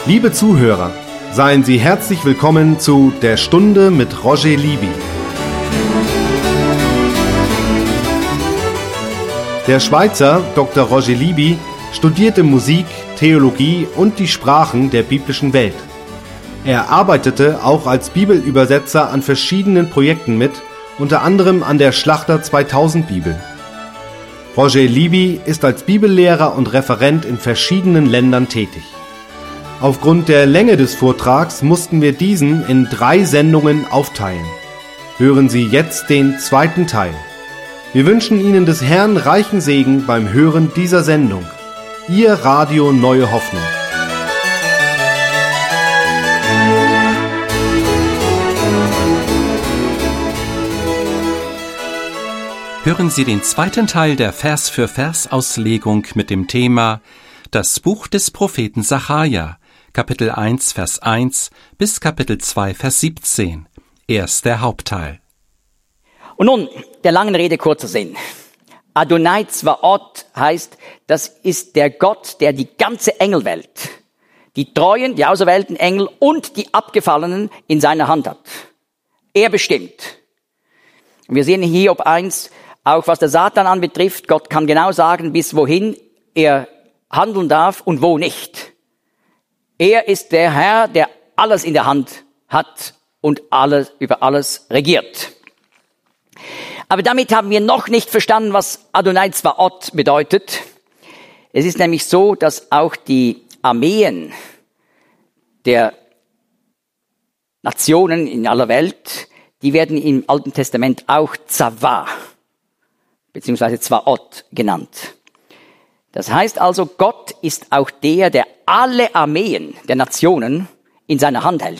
Liebe Zuhörer, seien Sie herzlich willkommen zu Der Stunde mit Roger Libby. Der Schweizer Dr. Roger Libby studierte Musik, Theologie und die Sprachen der biblischen Welt. Er arbeitete auch als Bibelübersetzer an verschiedenen Projekten mit, unter anderem an der Schlachter 2000 Bibel. Roger Libby ist als Bibellehrer und Referent in verschiedenen Ländern tätig. Aufgrund der Länge des Vortrags mussten wir diesen in 3 Sendungen aufteilen. Hören Sie jetzt den zweiten Teil. Wir wünschen Ihnen des Herrn reichen Segen beim Hören dieser Sendung. Ihr Radio Neue Hoffnung. Hören Sie den zweiten Teil der Vers-für-Vers-Auslegung mit dem Thema Das Buch des Propheten Sacharja, Kapitel 1, Vers 1 bis Kapitel 2, Vers 17. Erst der Hauptteil. Und nun, der langen Rede kurzer Sinn. Adonai Zvaot heißt, das ist der Gott, der die ganze Engelwelt, die treuen, die auserwählten Engel und die abgefallenen in seiner Hand hat. Er bestimmt. Wir sehen in Hiob 1, auch was der Satan anbetrifft, Gott kann genau sagen, bis wohin er handeln darf und wo nicht. Er ist der Herr, der alles in der Hand hat und alles, über alles regiert. Aber damit haben wir noch nicht verstanden, was Adonai Zvaot bedeutet. Es ist nämlich so, dass auch die Armeen der Nationen in aller Welt, die werden im Alten Testament auch Zava beziehungsweise Zvaot genannt. Das heißt also, Gott ist auch der, der alle Armeen der Nationen in seiner Hand hält.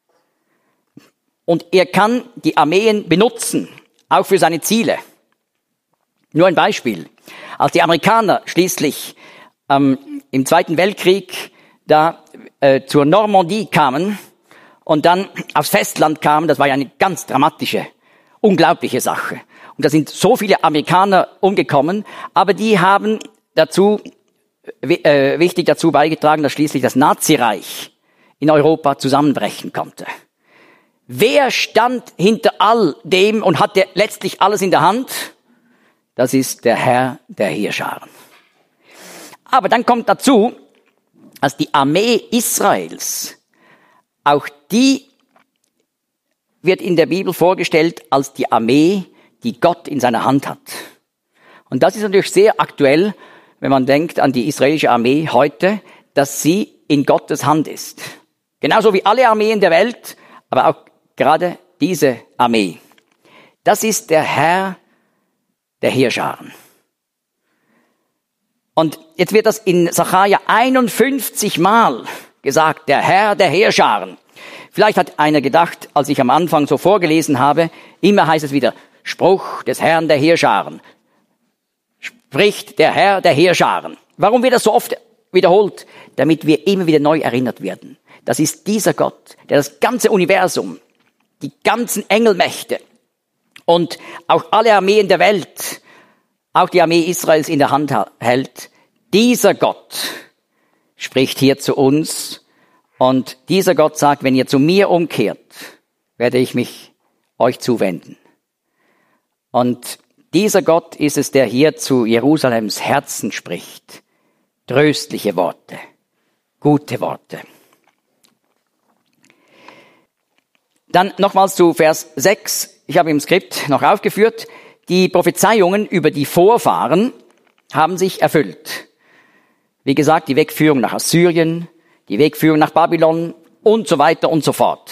Und er kann die Armeen benutzen, auch für seine Ziele. Nur ein Beispiel. Als die Amerikaner schließlich im Zweiten Weltkrieg da zur Normandie kamen und dann aufs Festland kamen, das war ja eine ganz dramatische, unglaubliche Sache. Und da sind so viele Amerikaner umgekommen, aber die haben wichtig dazu beigetragen, dass schließlich das Nazireich in Europa zusammenbrechen konnte. Wer stand hinter all dem und hatte letztlich alles in der Hand? Das ist der Herr der Heerscharen. Aber dann kommt dazu, dass die Armee Israels, auch die wird in der Bibel vorgestellt als die Armee, die Gott in seiner Hand hat. Und das ist natürlich sehr aktuell, wenn man denkt an die israelische Armee heute, dass sie in Gottes Hand ist. Genauso wie alle Armeen der Welt, aber auch gerade diese Armee. Das ist der Herr der Heerscharen. Und jetzt wird das in Sacharja 51 Mal gesagt, der Herr der Heerscharen. Vielleicht hat einer gedacht, als ich am Anfang so vorgelesen habe, immer heißt es wieder, Spruch des Herrn der Heerscharen. Spricht der Herr der Heerscharen. Warum wird das so oft wiederholt? Damit wir immer wieder neu erinnert werden. Das ist dieser Gott, der das ganze Universum, die ganzen Engelmächte und auch alle Armeen der Welt, auch die Armee Israels in der Hand hält. Dieser Gott spricht hier zu uns und dieser Gott sagt, wenn ihr zu mir umkehrt, werde ich mich euch zuwenden. Und dieser Gott ist es, der hier zu Jerusalems Herzen spricht. Tröstliche Worte, gute Worte. Dann nochmals zu Vers 6. Ich habe im Skript noch aufgeführt. Die Prophezeiungen über die Vorfahren haben sich erfüllt. Wie gesagt, die Wegführung nach Assyrien, die Wegführung nach Babylon und so weiter und so fort.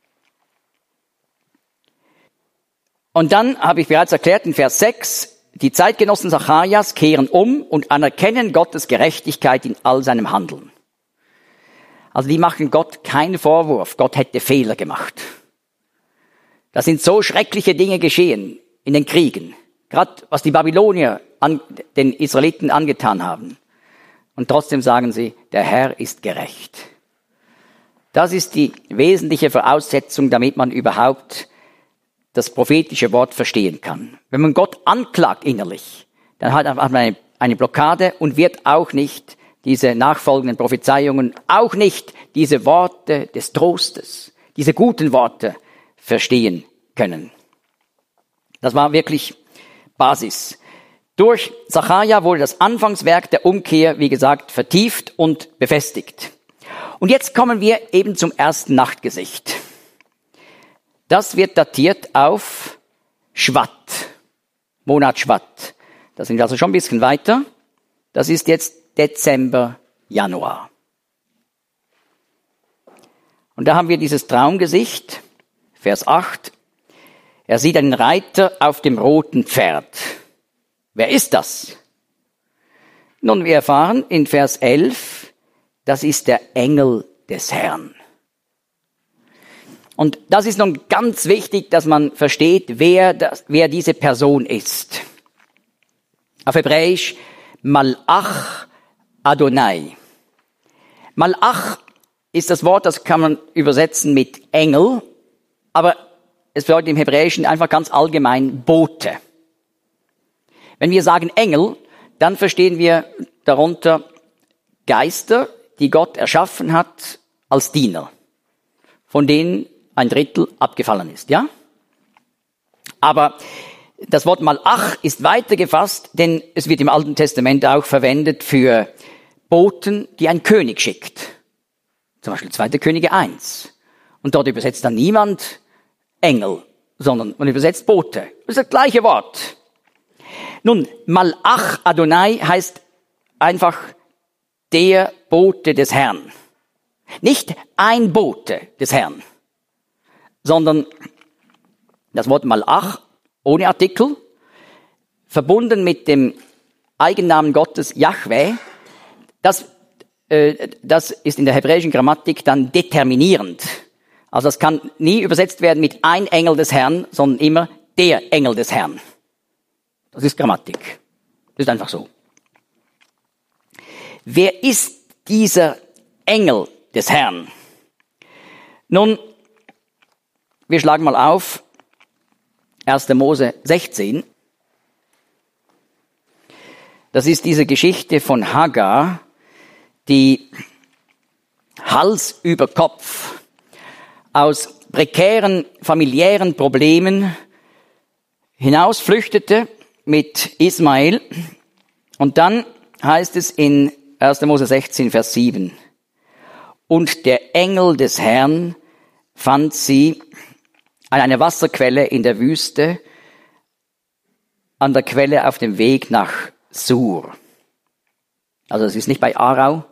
Und dann habe ich bereits erklärt in Vers 6, die Zeitgenossen Sacharjas kehren um und anerkennen Gottes Gerechtigkeit in all seinem Handeln. Also die machen Gott keinen Vorwurf, Gott hätte Fehler gemacht. Da sind so schreckliche Dinge geschehen in den Kriegen, gerade was die Babylonier den Israeliten angetan haben. Und trotzdem sagen sie, der Herr ist gerecht. Das ist die wesentliche Voraussetzung, damit man überhaupt das prophetische Wort verstehen kann. Wenn man Gott anklagt innerlich, dann hat man eine Blockade und wird auch nicht diese nachfolgenden Prophezeiungen, auch nicht diese Worte des Trostes, diese guten Worte verstehen können. Das war wirklich Basis. Durch Sacharja wurde das Anfangswerk der Umkehr, wie gesagt, vertieft und befestigt. Und jetzt kommen wir eben zum ersten Nachtgesicht. Das wird datiert auf Schwatt, Monat Schwatt. Da sind wir also schon ein bisschen weiter. Das ist jetzt Dezember, Januar. Und da haben wir dieses Traumgesicht, Vers 8. Er sieht einen Reiter auf dem roten Pferd. Wer ist das? Nun, wir erfahren in Vers 11, das ist der Engel des Herrn. Und das ist nun ganz wichtig, dass man versteht, wer diese Person ist. Auf Hebräisch Malach Adonai. Malach ist das Wort, das kann man übersetzen mit Engel, aber es bedeutet im Hebräischen einfach ganz allgemein Bote. Wenn wir sagen Engel, dann verstehen wir darunter Geister, die Gott erschaffen hat als Diener, von denen ein Drittel abgefallen ist, ja? Aber das Wort Malach ist weiter gefasst, denn es wird im Alten Testament auch verwendet für Boten, die ein König schickt. Zum Beispiel 2. Könige 1. Und dort übersetzt dann niemand Engel, sondern man übersetzt Bote. Das ist das gleiche Wort. Nun, Malach Adonai heißt einfach der Bote des Herrn. Nicht ein Bote des Herrn, sondern das Wort Malach ohne Artikel, verbunden mit dem Eigennamen Gottes Yahweh, das ist in der hebräischen Grammatik dann determinierend. Also das kann nie übersetzt werden mit ein Engel des Herrn, sondern immer der Engel des Herrn. Das ist Grammatik. Das ist einfach so. Wer ist dieser Engel des Herrn? Nun, wir schlagen mal auf 1. Mose 16. Das ist diese Geschichte von Hagar, die Hals über Kopf aus prekären familiären Problemen hinausflüchtete mit Ismael. Und dann heißt es in 1. Mose 16, Vers 7. Und der Engel des Herrn fand sie an einer Wasserquelle in der Wüste, an der Quelle auf dem Weg nach Sur. Also es ist nicht bei Aarau,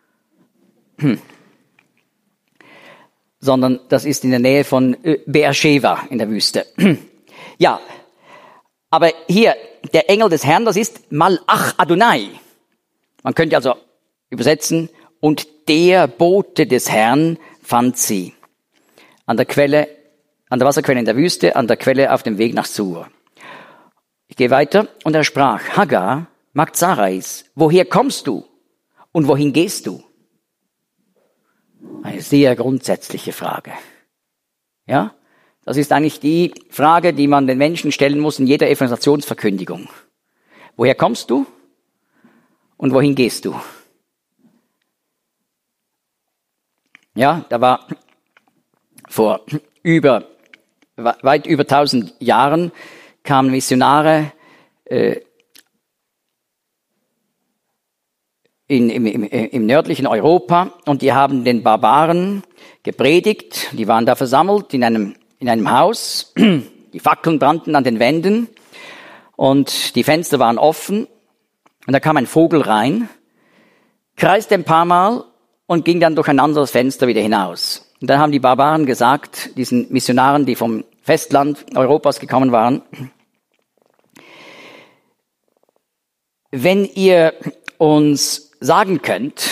sondern das ist in der Nähe von Beersheba in der Wüste. Ja, aber hier, der Engel des Herrn, das ist Malach Adonai. Man könnte also übersetzen, und der Bote des Herrn fand sie an der Wasserquelle in der Wüste, an der Quelle auf dem Weg nach Sur. Ich gehe weiter. Und er sprach, Hagar, Magd Sarais, woher kommst du und wohin gehst du? Eine sehr grundsätzliche Frage. Ja, das ist eigentlich die Frage, die man den Menschen stellen muss in jeder Evangelisationsverkündigung. Woher kommst du und wohin gehst du? Ja, da war vor weit über 1000 Jahren kamen Missionare im nördlichen Europa und die haben den Barbaren gepredigt. Die waren da versammelt in einem Haus. Die Fackeln brannten an den Wänden und die Fenster waren offen. Und da kam ein Vogel rein, kreiste ein paar Mal und ging dann durch ein anderes Fenster wieder hinaus. Und dann haben die Barbaren gesagt, diesen Missionaren, die vom Festland Europas gekommen waren, wenn ihr uns sagen könnt,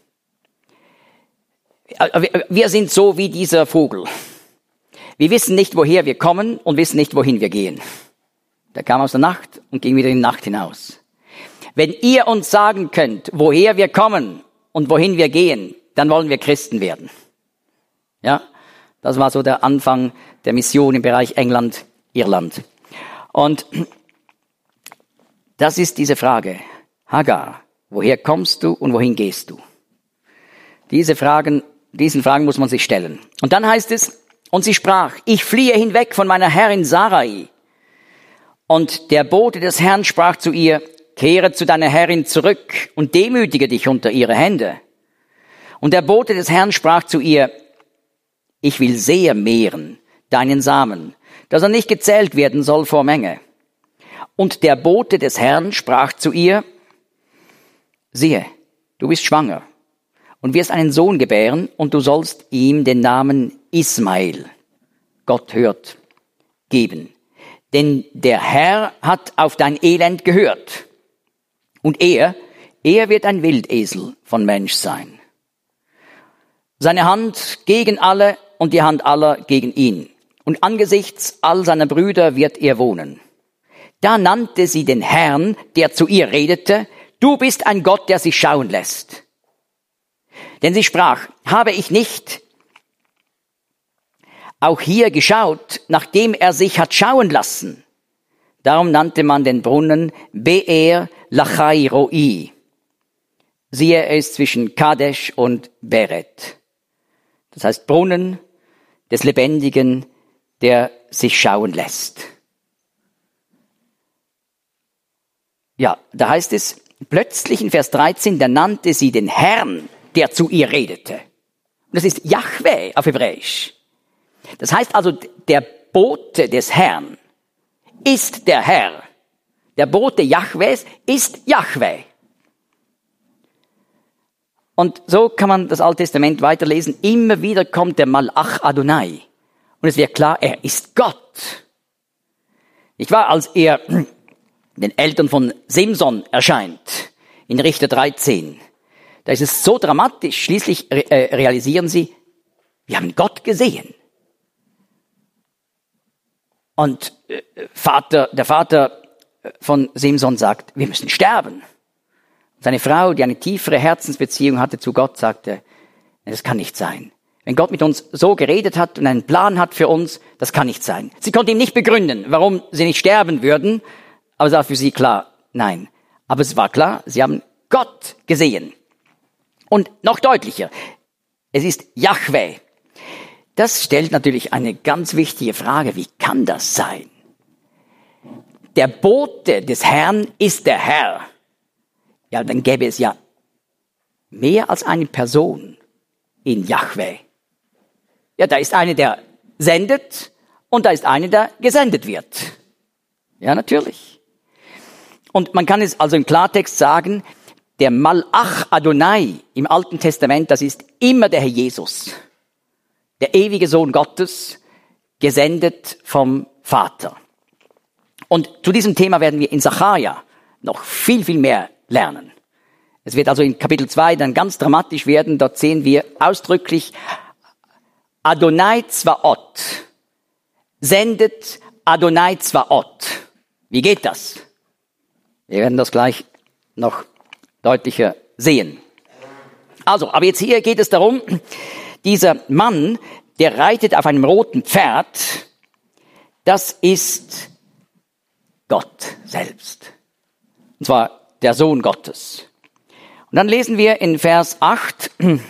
wir sind so wie dieser Vogel. Wir wissen nicht, woher wir kommen und wissen nicht, wohin wir gehen. Der kam aus der Nacht und ging wieder in die Nacht hinaus. Wenn ihr uns sagen könnt, woher wir kommen und wohin wir gehen, dann wollen wir Christen werden. Ja, das war so der Anfang der Mission im Bereich England, Irland. Und das ist diese Frage. Hagar, Woher kommst du und wohin gehst du? Diesen Fragen muss man sich stellen. Und dann heißt es, und sie sprach, ich fliehe hinweg von meiner Herrin Sarai. Und der Bote des Herrn sprach zu ihr, kehre zu deiner Herrin zurück und demütige dich unter ihre Hände. Und der Bote des Herrn sprach zu ihr, ich will sehr mehren deinen Samen, dass er nicht gezählt werden soll vor Menge. Und der Bote des Herrn sprach zu ihr, siehe, du bist schwanger und wirst einen Sohn gebären und du sollst ihm den Namen Ismael, Gott hört, geben. Denn der Herr hat auf dein Elend gehört. Und er wird ein Wildesel von Mensch sein. Seine Hand gegen alle und die Hand aller gegen ihn. Und angesichts all seiner Brüder wird er wohnen. Da nannte sie den Herrn, der zu ihr redete, du bist ein Gott, der sich schauen lässt. Denn sie sprach, habe ich nicht auch hier geschaut, nachdem er sich hat schauen lassen. Darum nannte man den Brunnen Be'er Lachai Roi. Siehe, er ist zwischen Kadesh und Beret. Das heißt Brunnen des Lebendigen, der sich schauen lässt. Ja, da heißt es plötzlich in Vers 13, da nannte sie den Herrn, der zu ihr redete. Und das ist Jahwe auf Hebräisch. Das heißt also, der Bote des Herrn ist der Herr. Der Bote Jahwes ist Jahwe. Und so kann man das Alte Testament weiterlesen. Immer wieder kommt der Malach Adonai. Und es wird klar, er ist Gott. Ich war, als er den Eltern von Simson erscheint, in Richter 13, da ist es so dramatisch. Schließlich realisieren sie, wir haben Gott gesehen. Und der Vater von Simson sagt, wir müssen sterben. Seine Frau, die eine tiefere Herzensbeziehung hatte zu Gott, sagte, das kann nicht sein. Wenn Gott mit uns so geredet hat und einen Plan hat für uns, das kann nicht sein. Sie konnte ihm nicht begründen, warum sie nicht sterben würden, aber es war für sie klar, nein. Aber es war klar, sie haben Gott gesehen. Und noch deutlicher, es ist Jahwe. Das stellt natürlich eine ganz wichtige Frage. Wie kann das sein? Der Bote des Herrn ist der Herr. Ja, dann gäbe es ja mehr als eine Person in Jahwe. Ja, da ist eine, der sendet und da ist eine, der gesendet wird. Ja, natürlich. Und man kann es also im Klartext sagen, der Malach Adonai im Alten Testament, das ist immer der Herr Jesus. Der ewige Sohn Gottes, gesendet vom Vater. Und zu diesem Thema werden wir in Sacharja noch viel, viel mehr lernen. Es wird also in Kapitel 2 dann ganz dramatisch werden. Dort sehen wir ausdrücklich Adonai Zvaot. Sendet Adonai Zvaot. Wie geht das? Wir werden das gleich noch deutlicher sehen. Also, aber jetzt hier geht es darum, dieser Mann, der reitet auf einem roten Pferd, das ist Gott selbst. Und zwar der Sohn Gottes. Und dann lesen wir in Vers 8,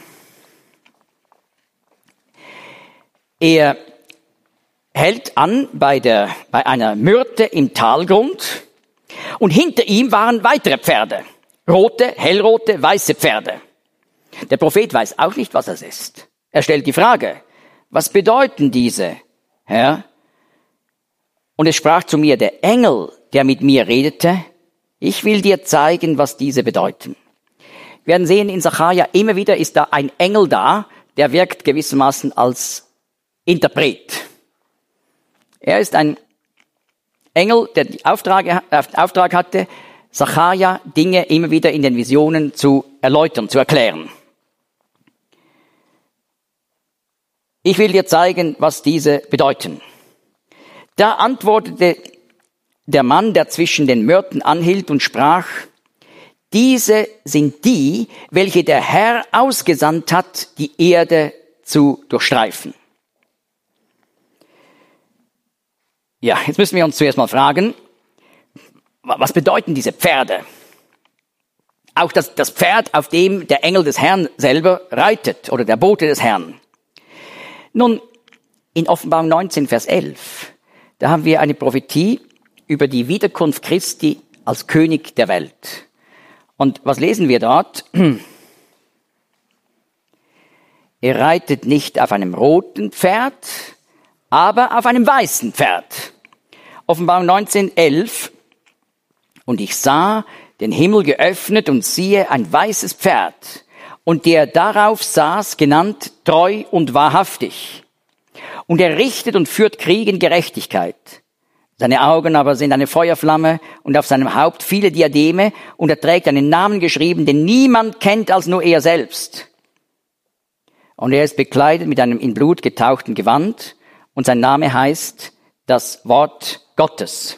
er hält an bei einer Myrte im Talgrund und hinter ihm waren weitere Pferde. Rote, hellrote, weiße Pferde. Der Prophet weiß auch nicht, was das ist. Er stellt die Frage, was bedeuten diese, Herr? Und es sprach zu mir der Engel, der mit mir redete, ich will dir zeigen, was diese bedeuten. Wir werden sehen, in Sacharja immer wieder ist da ein Engel da, der wirkt gewissermaßen als Interpret. Er ist ein Engel, der den Auftrag hatte, Sacharja Dinge immer wieder in den Visionen zu erläutern, zu erklären. Ich will dir zeigen, was diese bedeuten. Da antwortete der Mann, der zwischen den Myrten anhielt und sprach, diese sind die, welche der Herr ausgesandt hat, die Erde zu durchstreifen. Ja, jetzt müssen wir uns zuerst mal fragen, was bedeuten diese Pferde? auch das Pferd, auf dem der Engel des Herrn selber reitet oder der Bote des Herrn. Nun, in Offenbarung 19, Vers 11, da haben wir eine Prophetie über die Wiederkunft Christi als König der Welt. Und was lesen wir dort? Er reitet nicht auf einem roten Pferd, aber auf einem weißen Pferd. Offenbarung 19, 11. Und ich sah den Himmel geöffnet und siehe ein weißes Pferd. Und der darauf saß, genannt treu und wahrhaftig. Und er richtet und führt Krieg in Gerechtigkeit. Seine Augen aber sind eine Feuerflamme und auf seinem Haupt viele Diademe und er trägt einen Namen geschrieben, den niemand kennt als nur er selbst. Und er ist bekleidet mit einem in Blut getauchten Gewand und sein Name heißt das Wort Gottes.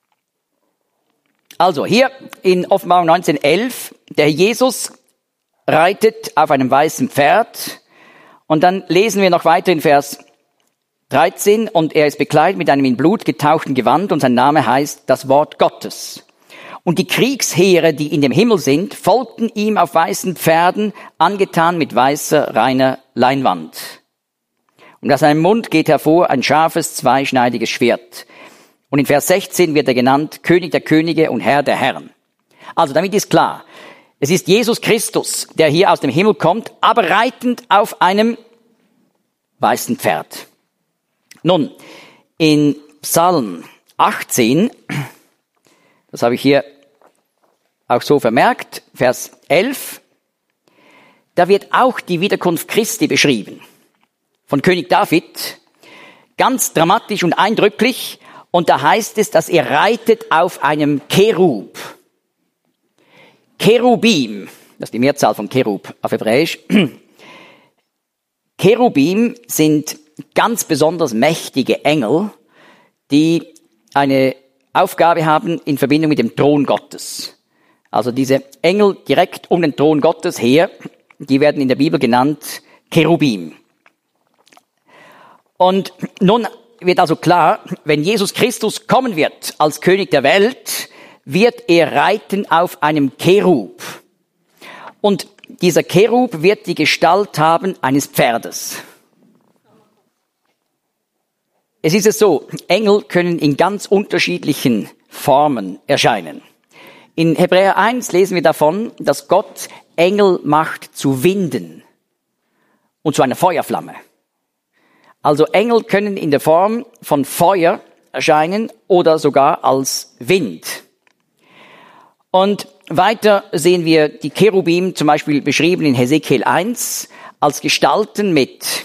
Also hier in Offenbarung 19,11, der Jesus reitet auf einem weißen Pferd und dann lesen wir noch weiter in Vers 13, und er ist bekleidet mit einem in Blut getauchten Gewand und sein Name heißt das Wort Gottes. Und die Kriegsheere, die in dem Himmel sind, folgten ihm auf weißen Pferden, angetan mit weißer, reiner Leinwand. Und aus seinem Mund geht hervor ein scharfes, zweischneidiges Schwert. Und in Vers 16 wird er genannt König der Könige und Herr der Herren. Also damit ist klar, es ist Jesus Christus, der hier aus dem Himmel kommt, aber reitend auf einem weißen Pferd. Nun, in Psalm 18, das habe ich hier auch so vermerkt, Vers 11, da wird auch die Wiederkunft Christi beschrieben. Von König David, ganz dramatisch und eindrücklich. Und da heißt es, dass er reitet auf einem Cherub. Cherubim, das ist die Mehrzahl von Cherub auf Hebräisch. Cherubim sind ganz besonders mächtige Engel, die eine Aufgabe haben in Verbindung mit dem Thron Gottes. Also diese Engel direkt um den Thron Gottes her, die werden in der Bibel genannt Cherubim. Und nun wird also klar, wenn Jesus Christus kommen wird als König der Welt, wird er reiten auf einem Cherub. Und dieser Cherub wird die Gestalt haben eines Pferdes. Es ist so, Engel können in ganz unterschiedlichen Formen erscheinen. In Hebräer 1 lesen wir davon, dass Gott Engel macht zu Winden und zu einer Feuerflamme. Also Engel können in der Form von Feuer erscheinen oder sogar als Wind. Und weiter sehen wir die Cherubim zum Beispiel beschrieben in Hesekiel 1 als Gestalten mit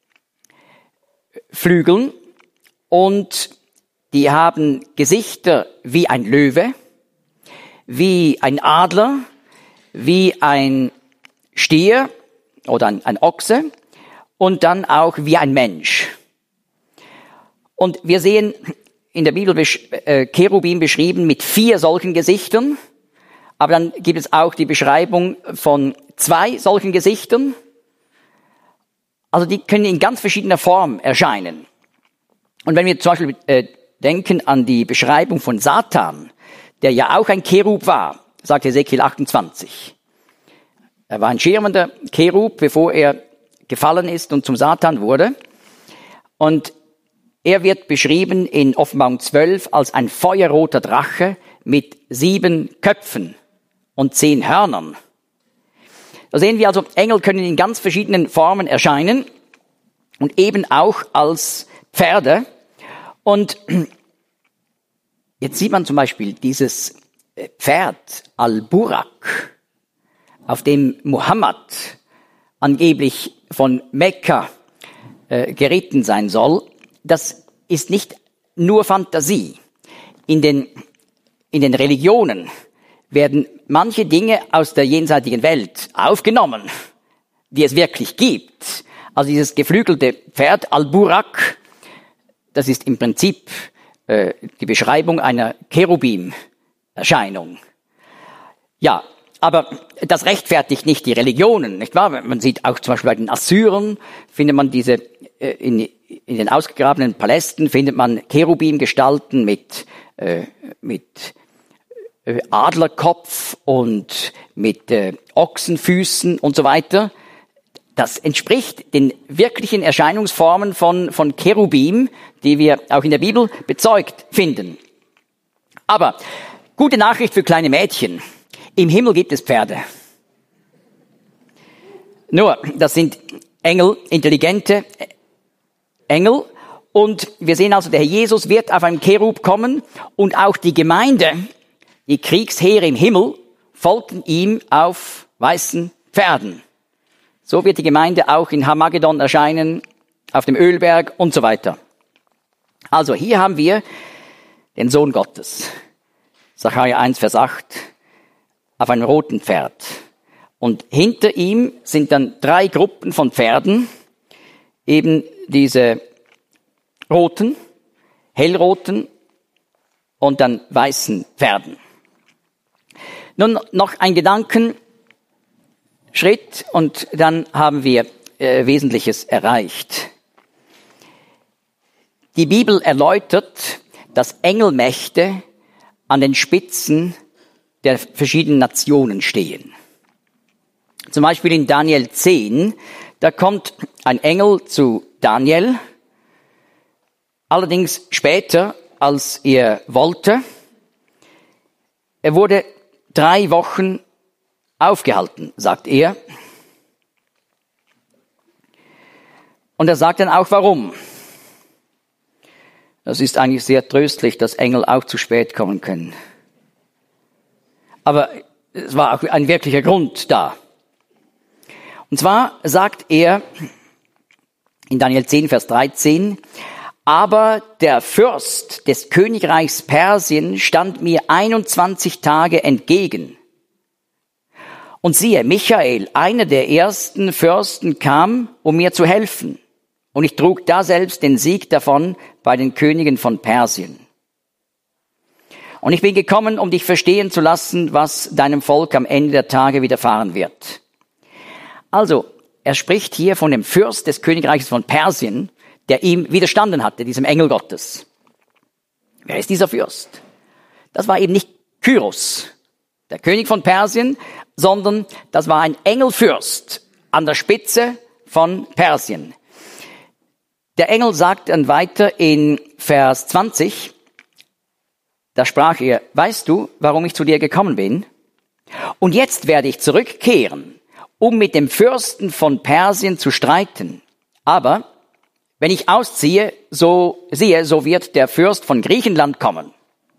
Flügeln. Und die haben Gesichter wie ein Löwe, wie ein Adler, wie ein Stier oder ein Ochse und dann auch wie ein Mensch. Und wir sehen in der Bibel Cherubim beschrieben mit 4 solchen Gesichtern, aber dann gibt es auch die Beschreibung von 2 solchen Gesichtern. Also die können in ganz verschiedener Form erscheinen. Und wenn wir zum Beispiel denken an die Beschreibung von Satan, der ja auch ein Cherub war, sagt Hesekiel 28. Er war ein schirmender Cherub, bevor er gefallen ist und zum Satan wurde. Und er wird beschrieben in Offenbarung 12 als ein feuerroter Drache mit 7 Köpfen und 10 Hörnern. Da sehen wir also, Engel können in ganz verschiedenen Formen erscheinen und eben auch als Pferde. Und jetzt sieht man zum Beispiel dieses Pferd Al-Burak, auf dem Muhammad angeblich von Mekka geritten sein soll. Das ist nicht nur Fantasie. In den Religionen werden manche Dinge aus der jenseitigen Welt aufgenommen, die es wirklich gibt. Also dieses geflügelte Pferd Al-Burak, das ist im Prinzip die Beschreibung einer Cherubim-Erscheinung. Ja, aber das rechtfertigt nicht die Religionen, nicht wahr? Man sieht auch zum Beispiel bei den Assyrern, findet man diese, in den ausgegrabenen Palästen findet man Cherubim-Gestalten mit Adlerkopf und mit Ochsenfüßen und so weiter. Das entspricht den wirklichen Erscheinungsformen von Cherubim, die wir auch in der Bibel bezeugt finden. Aber gute Nachricht für kleine Mädchen. Im Himmel gibt es Pferde. Nur, das sind Engel, intelligente Engel. Und wir sehen also, der Herr Jesus wird auf einem Cherub kommen und auch die Gemeinde, die Kriegsheere im Himmel, folgten ihm auf weißen Pferden. So wird die Gemeinde auch in Harmagedon erscheinen, auf dem Ölberg und so weiter. Also hier haben wir den Sohn Gottes. Sacharja 1, Vers 8, auf einem roten Pferd. Und hinter ihm sind dann 3 Gruppen von Pferden, eben diese roten, hellroten und dann weißen Pferden. Nun noch ein Gedankenschritt und dann haben wir Wesentliches erreicht. Die Bibel erläutert, dass Engelmächte an den Spitzen der verschiedenen Nationen stehen. Zum Beispiel in Daniel 10, da kommt ein Engel zu Daniel, allerdings später, als er wollte. Er wurde 3 Wochen aufgehalten, sagt er. Und er sagt dann auch, warum. Das ist eigentlich sehr tröstlich, dass Engel auch zu spät kommen können. Aber es war auch ein wirklicher Grund da. Und zwar sagt er in Daniel 10, Vers 13, aber der Fürst des Königreichs Persien stand mir 21 Tage entgegen. Und siehe, Michael, einer der ersten Fürsten, kam, um mir zu helfen. Und ich trug daselbst den Sieg davon bei den Königen von Persien. Und ich bin gekommen, um dich verstehen zu lassen, was deinem Volk am Ende der Tage widerfahren wird. Also, er spricht hier von dem Fürst des Königreichs von Persien, der ihm widerstanden hatte, diesem Engel Gottes. Wer ist dieser Fürst? Das war eben nicht Kyros, der König von Persien, sondern das war ein Engelfürst an der Spitze von Persien. Der Engel sagt dann weiter in Vers 20, da sprach er, weißt du, warum ich zu dir gekommen bin? Und jetzt werde ich zurückkehren, um mit dem Fürsten von Persien zu streiten. Aber wenn ich ausziehe, so wird der Fürst von Griechenland kommen.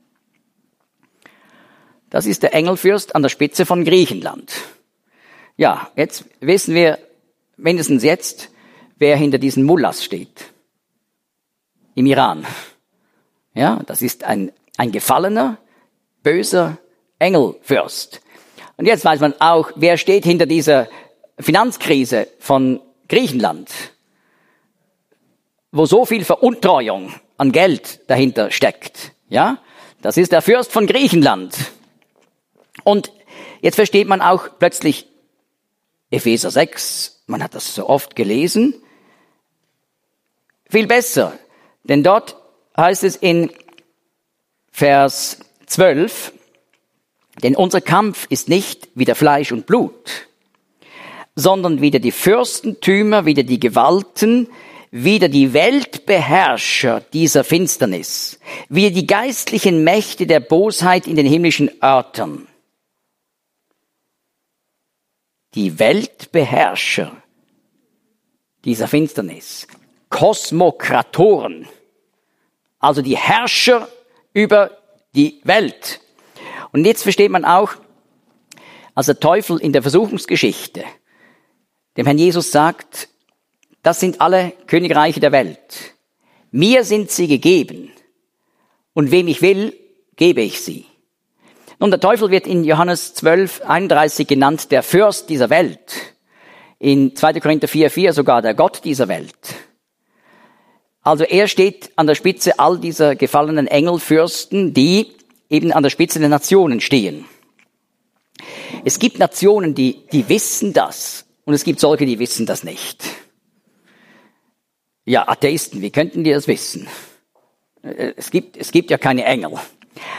Das ist der Engelfürst an der Spitze von Griechenland. Ja, jetzt wissen wir mindestens jetzt, wer hinter diesen Mullahs steht. Im Iran. Ja, das ist ein gefallener, böser Engelfürst. Und jetzt weiß man auch, wer steht hinter dieser Finanzkrise von Griechenland, wo so viel Veruntreuung an Geld dahinter steckt. Ja, das ist der Fürst von Griechenland. Und jetzt versteht man auch plötzlich Epheser 6, man hat das so oft gelesen, viel besser. Denn dort heißt es in Vers 12, denn unser Kampf ist nicht wider Fleisch und Blut, sondern wider die Fürstentümer, wider die Gewalten, wider die Weltbeherrscher dieser Finsternis, wider die geistlichen Mächte der Bosheit in den himmlischen Örtern. Die Weltbeherrscher dieser Finsternis, Kosmokratoren, also die Herrscher über die Welt. Und jetzt versteht man auch, als der Teufel in der Versuchungsgeschichte dem Herrn Jesus sagt, das sind alle Königreiche der Welt. Mir sind sie gegeben. Und wem ich will, gebe ich sie. Nun, der Teufel wird in Johannes 12, 31 genannt, der Fürst dieser Welt. In 2. Korinther 4, 4 sogar der Gott dieser Welt. Also er steht an der Spitze all dieser gefallenen Engelfürsten, die eben an der Spitze der Nationen stehen. Es gibt Nationen, die wissen das. Und es gibt solche, die wissen das nicht. Ja, Atheisten, wie könnten die das wissen? Es gibt ja keine Engel.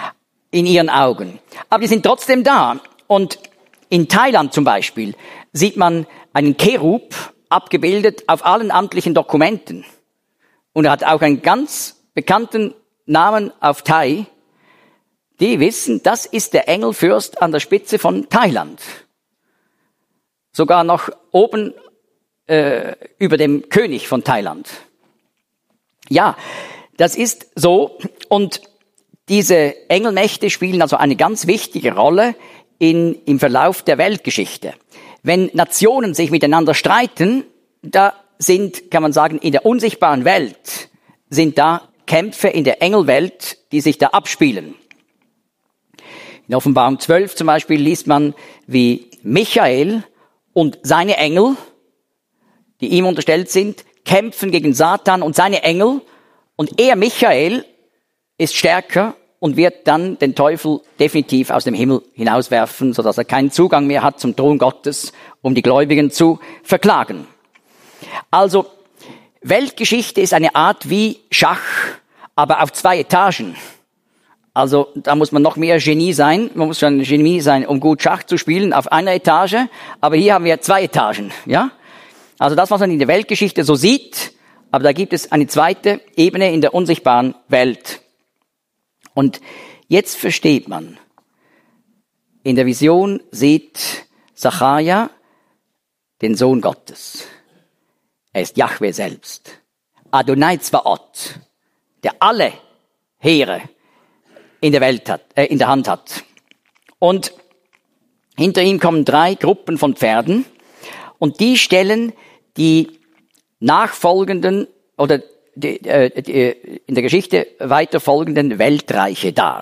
in ihren Augen. Aber die sind trotzdem da. Und in Thailand zum Beispiel sieht man einen Cherub abgebildet auf allen amtlichen Dokumenten. Und er hat auch einen ganz bekannten Namen auf Thai. Die wissen, das ist der Engelfürst an der Spitze von Thailand. Sogar noch oben über dem König von Thailand. Ja, das ist so. Und diese Engelmächte spielen also eine ganz wichtige Rolle im Verlauf der Weltgeschichte. Wenn Nationen sich miteinander streiten, da sind, kann man sagen, in der unsichtbaren Welt sind da Kämpfe in der Engelwelt, die sich da abspielen. In Offenbarung 12 zum Beispiel liest man, wie Michael und seine Engel, die ihm unterstellt sind, kämpfen gegen Satan und seine Engel. Und er, Michael, ist stärker und wird dann den Teufel definitiv aus dem Himmel hinauswerfen, sodass er keinen Zugang mehr hat zum Thron Gottes, um die Gläubigen zu verklagen. Also, Weltgeschichte ist eine Art wie Schach, aber auf 2 Etagen. Also, da muss man noch mehr Genie sein. Man muss schon ein Genie sein, um gut Schach zu spielen auf einer Etage. Aber hier haben wir 2 Etagen, ja? Also das, was man in der Weltgeschichte so sieht, aber da gibt es eine zweite Ebene in der unsichtbaren Welt. Und jetzt versteht man, in der Vision sieht Sacharja den Sohn Gottes. Er ist Jahwe selbst. Adonai Zvaot, der alle Heere in der Welt hat, in der Hand hat. Und hinter ihm kommen 3 Gruppen von Pferden und die stellen die nachfolgenden oder in der Geschichte weiter folgenden Weltreiche dar.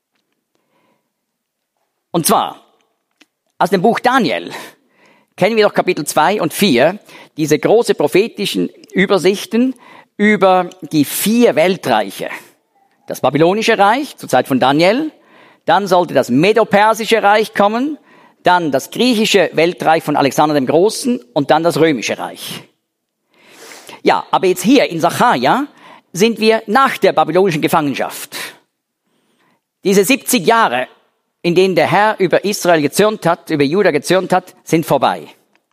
Und zwar aus dem Buch Daniel kennen wir doch Kapitel 2 und 4, diese große prophetischen Übersichten über die 4 Weltreiche. Das babylonische Reich zur Zeit von Daniel, dann sollte das Medo-Persische Reich kommen, dann das griechische Weltreich von Alexander dem Großen und dann das römische Reich. Ja, aber jetzt hier in Sacharja sind wir nach der babylonischen Gefangenschaft. Diese 70 Jahre, in denen der Herr über Israel gezürnt hat, über Juda gezürnt hat, sind vorbei.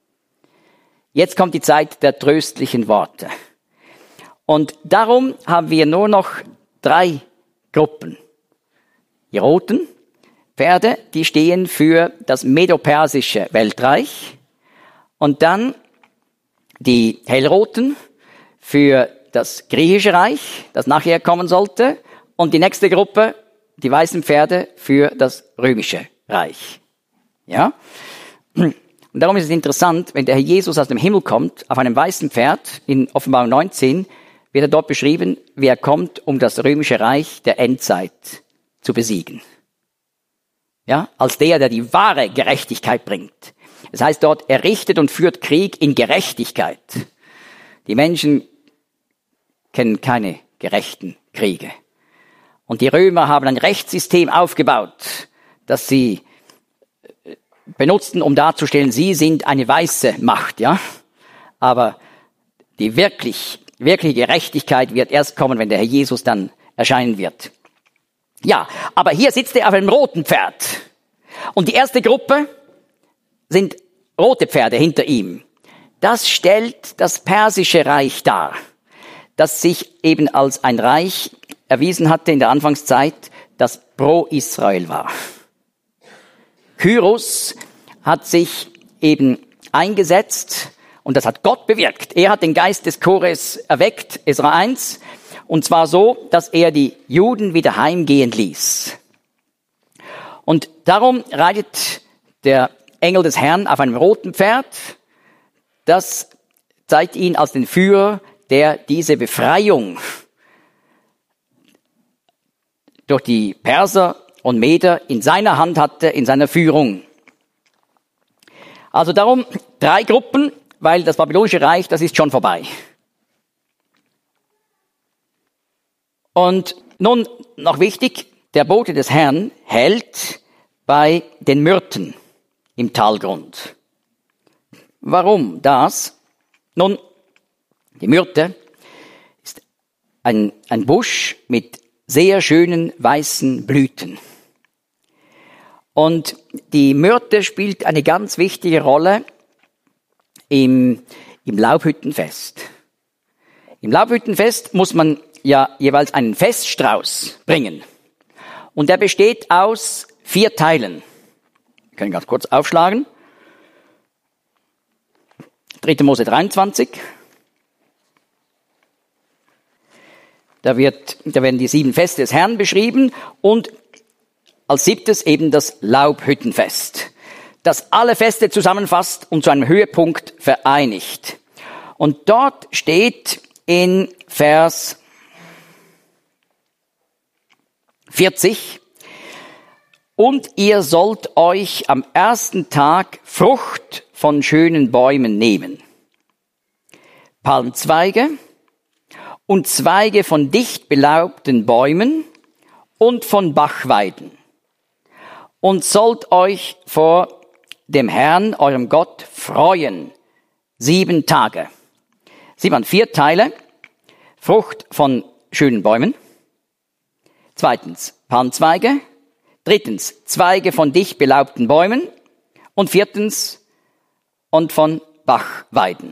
Jetzt kommt die Zeit der tröstlichen Worte. Und darum haben wir nur noch 3 Gruppen. Die roten Pferde, die stehen für das Medo-Persische Weltreich. Und dann die hellroten für das griechische Reich, das nachher kommen sollte. Und die nächste Gruppe, die weißen Pferde, für das römische Reich. Ja? Und darum ist es interessant, wenn der Herr Jesus aus dem Himmel kommt, auf einem weißen Pferd, in Offenbarung 19, wird er dort beschrieben, wie er kommt, um das römische Reich der Endzeit zu besiegen. Ja, als der die wahre Gerechtigkeit bringt. Das heißt dort, er richtet und führt Krieg in Gerechtigkeit. Die Menschen kennen keine gerechten Kriege. Und die Römer haben ein Rechtssystem aufgebaut, das sie benutzten, um darzustellen, sie sind eine weiße Macht, ja. Aber die wirkliche Gerechtigkeit wird erst kommen, wenn der Herr Jesus dann erscheinen wird. Ja, aber hier sitzt er auf einem roten Pferd. Und die erste Gruppe sind rote Pferde hinter ihm. Das stellt das persische Reich dar, das sich eben als ein Reich erwiesen hatte in der Anfangszeit, das pro Israel war. Kyros hat sich eben eingesetzt und das hat Gott bewirkt. Er hat den Geist des Chores erweckt, Esra 1, und zwar so, dass er die Juden wieder heimgehen ließ. Und darum reitet der Engel des Herrn auf einem roten Pferd. Das zeigt ihn als den Führer, der diese Befreiung durch die Perser und Meder in seiner Hand hatte, in seiner Führung. Also darum 3 Gruppen, weil das babylonische Reich, das ist schon vorbei. Und nun noch wichtig, der Bote des Herrn hält bei den Myrten im Talgrund. Warum das? Nun, die Myrte ist ein Busch mit sehr schönen weißen Blüten. Und die Myrte spielt eine ganz wichtige Rolle im Laubhüttenfest. Im Laubhüttenfest muss man ja jeweils einen Feststrauß bringen. Und der besteht aus 4 Teilen. Wir können ganz kurz aufschlagen. 3. Mose 23. Da werden die 7 Feste des Herrn beschrieben und als 7. eben das Laubhüttenfest, das alle Feste zusammenfasst und zu einem Höhepunkt vereinigt. Und dort steht in Vers 40, und ihr sollt euch am ersten Tag Frucht von schönen Bäumen nehmen, Palmzweige und Zweige von dicht belaubten Bäumen und von Bachweiden, und sollt euch vor dem Herrn, eurem Gott, freuen 7 Tage. Sieht man 4 Teile, Frucht von schönen Bäumen, 2. Palmzweige, 3. Zweige von dicht belaubten Bäumen und 4. und von Bachweiden.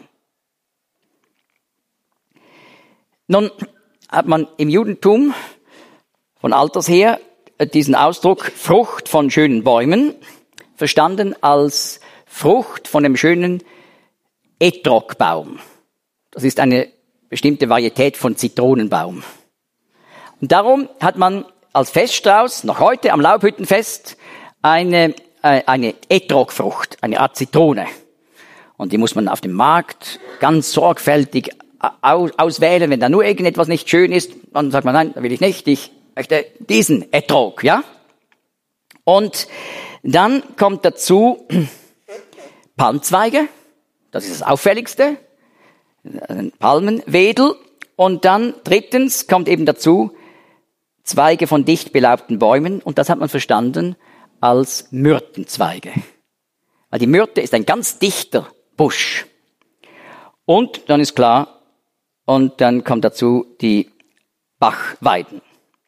Nun hat man im Judentum von alters her diesen Ausdruck Frucht von schönen Bäumen verstanden als Frucht von dem schönen Etrogbaum. Das ist eine bestimmte Varietät von Zitronenbaum. Und darum hat man als Feststrauß noch heute am Laubhüttenfest eine Etrogfrucht, eine Art Zitrone. Und die muss man auf dem Markt ganz sorgfältig auswählen. Wenn da nur irgendetwas nicht schön ist, dann sagt man, nein, da will ich nicht, ich möchte diesen Etrog, ja? Und dann kommt dazu Palmzweige, das ist das Auffälligste, ein Palmenwedel. Und dann 3. kommt eben dazu Zweige von dicht belaubten Bäumen, und das hat man verstanden als Myrtenzweige. Weil die Myrte ist ein ganz dichter Busch. Und dann ist klar, und dann kommt dazu die Bachweiden.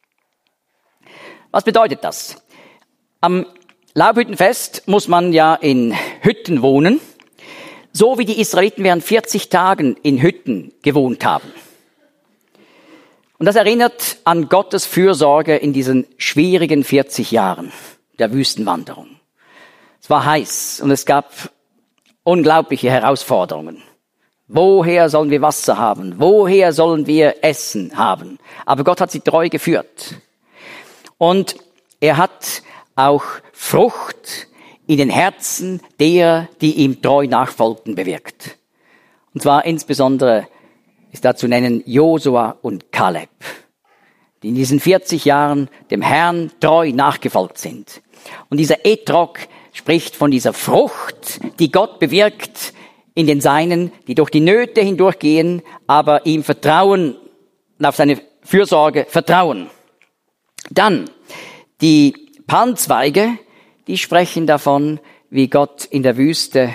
Was bedeutet das? Am Laubhüttenfest muss man ja in Hütten wohnen, so wie die Israeliten während 40 Tagen in Hütten gewohnt haben. Und das erinnert an Gottes Fürsorge in diesen schwierigen 40 Jahren der Wüstenwanderung. Es war heiß und es gab unglaubliche Herausforderungen. Woher sollen wir Wasser haben? Woher sollen wir Essen haben? Aber Gott hat sie treu geführt. Und er hat auch Frucht in den Herzen derer, die ihm treu nachfolgten, bewirkt. Und zwar insbesondere ist da zu nennen Josua und Kaleb, die in diesen 40 Jahren dem Herrn treu nachgefolgt sind. Und dieser Etrog spricht von dieser Frucht, die Gott bewirkt in den Seinen, die durch die Nöte hindurchgehen, aber ihm vertrauen und auf seine Fürsorge vertrauen. Dann die Palmzweige, die sprechen davon, wie Gott in der Wüste